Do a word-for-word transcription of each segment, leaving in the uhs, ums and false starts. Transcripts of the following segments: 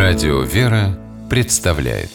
Радио «Вера» представляет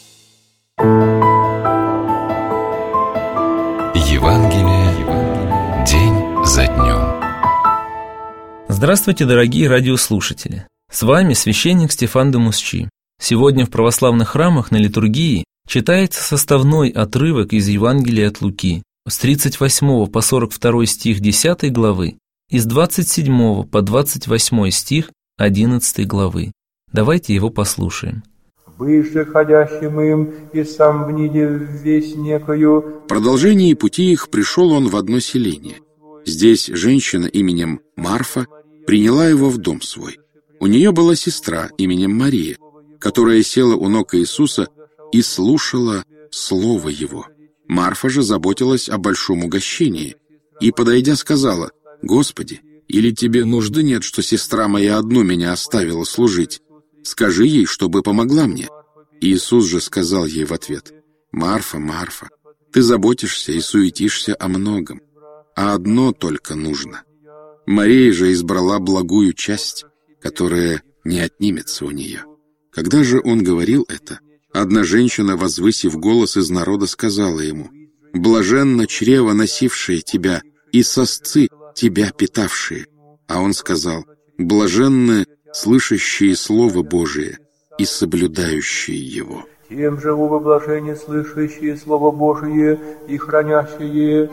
Евангелие день за днем. Здравствуйте, дорогие радиослушатели! С вами священник Стефан де Мусчи. Сегодня в православных храмах на литургии читается составной отрывок из Евангелия от Луки с тридцать восьмого по сорок второй стих десятой главы и с двадцать седьмого по двадцать восьмой стих одиннадцатой главы. Давайте его послушаем. «Выше ходящим им, и сам вниде весь некою». В продолжении пути их пришел он в одно селение. Здесь женщина именем Марфа приняла его в дом свой. У нее была сестра именем Мария, которая села у ног Иисуса и слушала слово его. Марфа же заботилась о большом угощении и, подойдя, сказала: «Господи, или тебе нужды нет, что сестра моя одну меня оставила служить? Скажи ей, чтобы помогла мне». Иисус же сказал ей в ответ: «Марфа, Марфа, ты заботишься и суетишься о многом, а одно только нужно. Мария же избрала благую часть, которая не отнимется у нее». Когда же он говорил это, одна женщина, возвысив голос из народа, сказала ему: «Блаженно чрево, носившее тебя, и сосцы, тебя питавшие». А он сказал: «Блаженны слышащие Слово Божие и соблюдающие его». Тем же во блаженне слышащие Слово Божие и хранящие.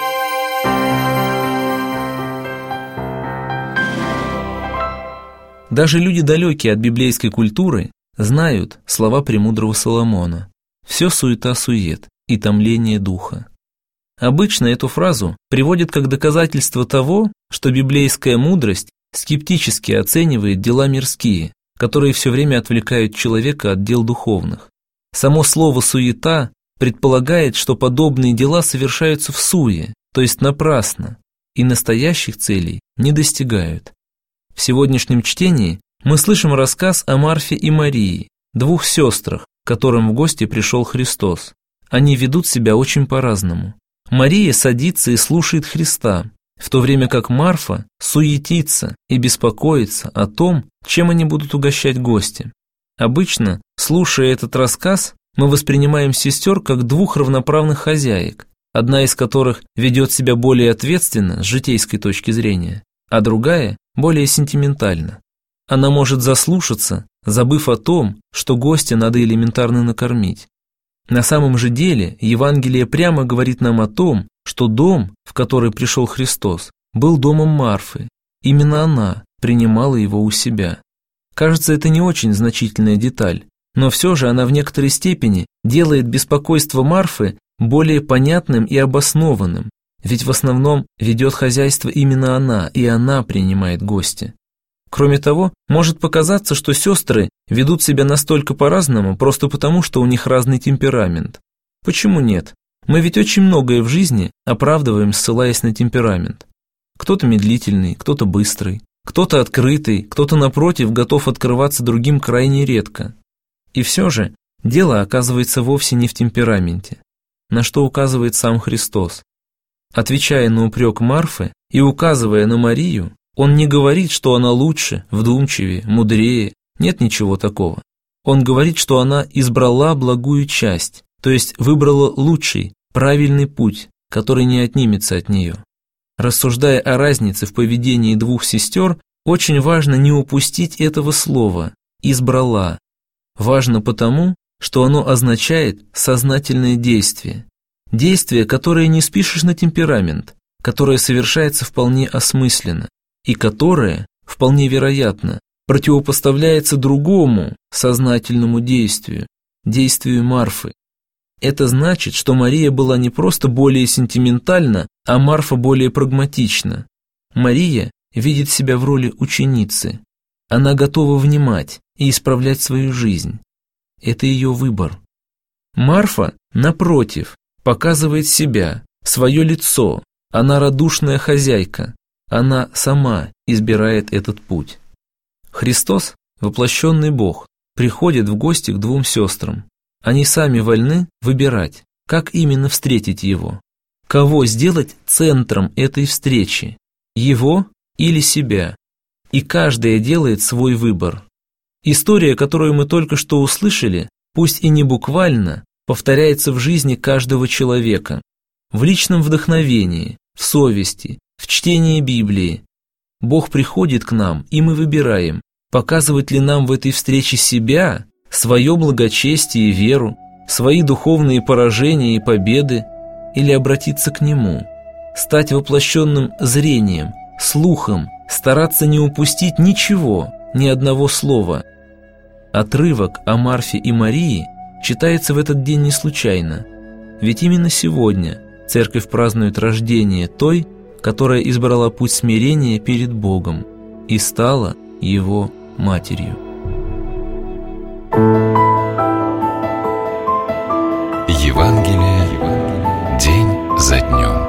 Даже люди, далекие от библейской культуры, знают слова премудрого Соломона: «Все суета-сует и томление духа». Обычно эту фразу приводят как доказательство того, что библейская мудрость скептически оценивает дела мирские, которые все время отвлекают человека от дел духовных. Само слово «суета» предполагает, что подобные дела совершаются в суе, то есть напрасно, и настоящих целей не достигают. В сегодняшнем чтении мы слышим рассказ о Марфе и Марии, двух сестрах, к которым в гости пришел Христос. Они ведут себя очень по-разному. Мария садится и слушает Христа, в то время как Марфа суетится и беспокоится о том, чем они будут угощать гостя. Обычно, слушая этот рассказ, мы воспринимаем сестер как двух равноправных хозяек, одна из которых ведет себя более ответственно с житейской точки зрения, а другая более сентиментально. Она может заслушаться, забыв о том, что гостя надо элементарно накормить. На самом же деле Евангелие прямо говорит нам о том, что дом, в который пришел Христос, был домом Марфы. Именно она принимала его у себя. Кажется, это не очень значительная деталь, но все же она в некоторой степени делает беспокойство Марфы более понятным и обоснованным, ведь в основном ведет хозяйство именно она, и она принимает гостя. Кроме того, может показаться, что сестры ведут себя настолько по-разному просто потому, что у них разный темперамент. Почему нет? Мы ведь очень многое в жизни оправдываем, ссылаясь на темперамент. Кто-то медлительный, кто-то быстрый, кто-то открытый, кто-то, напротив, готов открываться другим крайне редко. И все же дело оказывается вовсе не в темпераменте, на что указывает сам Христос. Отвечая на упрек Марфы и указывая на Марию, он не говорит, что она лучше, вдумчивее, мудрее, нет ничего такого. Он говорит, что она избрала благую часть, то есть выбрала лучший, правильный путь, который не отнимется от нее. Рассуждая о разнице в поведении двух сестер, очень важно не упустить этого слова «избрала». Важно потому, что оно означает сознательное действие. Действие, которое не спишешь на темперамент, которое совершается вполне осмысленно, и которое, вполне вероятно, противопоставляется другому сознательному действию, действию Марфы. Это значит, что Мария была не просто более сентиментальна, а Марфа более прагматична. Мария видит себя в роли ученицы. Она готова внимать и исправлять свою жизнь. Это ее выбор. Марфа, напротив, показывает себя, свое лицо. Она радушная хозяйка. Она сама избирает этот путь. Христос, воплощенный Бог, приходит в гости к двум сестрам. Они сами вольны выбирать, как именно встретить Его, кого сделать центром этой встречи, Его или себя. И каждая делает свой выбор. История, которую мы только что услышали, пусть и не буквально, повторяется в жизни каждого человека, в личном вдохновении, в совести, в чтении Библии. Бог приходит к нам, и мы выбираем, показывать ли нам в этой встрече себя, свое благочестие и веру, свои духовные поражения и победы, или обратиться к Нему, стать воплощенным зрением, слухом, стараться не упустить ничего, ни одного слова. Отрывок о Марфе и Марии читается в этот день не случайно, ведь именно сегодня Церковь празднует рождение той, которая избрала путь смирения перед Богом и стала Его матерью. Евангелие день за днем.